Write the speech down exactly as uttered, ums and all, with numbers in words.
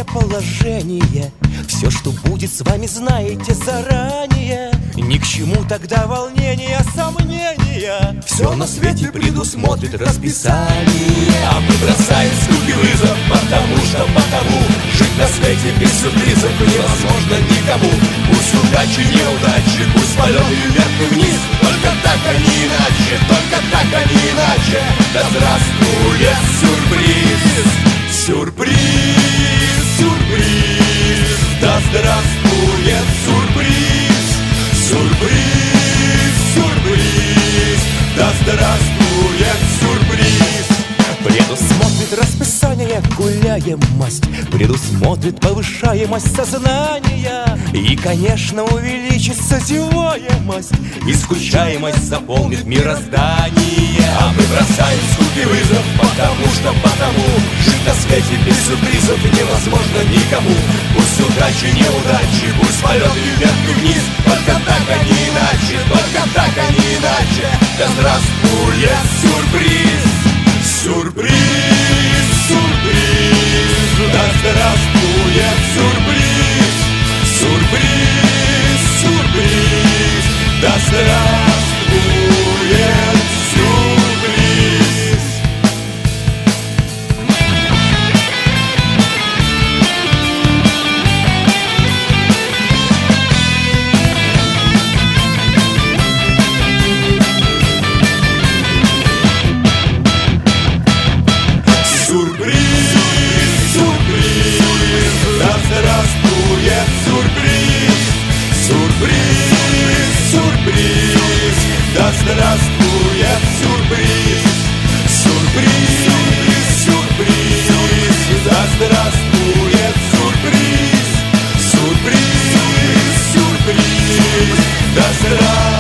положение. Все, что будет с вами, знаете заранее. Ни к чему тогда волнения, сомнения. Все на свете предусмотрит расписание. А мы бросаем скуки вызов, потому что потому жить на свете без сюрпризов невозможно никому. Пусть удачи, неудачи, пусть полеты вверх и вниз, только так, а не иначе, только так, а не иначе. Да здравствует сюрприз! Сюрприз, сюрприз! Да здравствует сюрприз! Сюрприз, сюрприз! Да здравствует сюрприз! Предусмотрит расписание гуляемость, предусмотрит повышаемость сознания. И, конечно, увеличится зеваемость, и скучаемость заполнит мироздание. А мы бросаем скуки вызов, потому что потому жить на свете без сюрпризов невозможно никому. Пусть удачи, неудачи, пусть полеты вверх и вниз, только так, а не иначе, только так, а не иначе. Да здравствует сюрприз! Сюрприз, сюрприз, да здравствует сюрприз! Сюрприз, сюрприз, да здравствует сюрприз! Да здравствует сюрприз! Сюрприз, сюрприз, да здравствует сюрприз! Сюрприз, сюрприз, да здравствует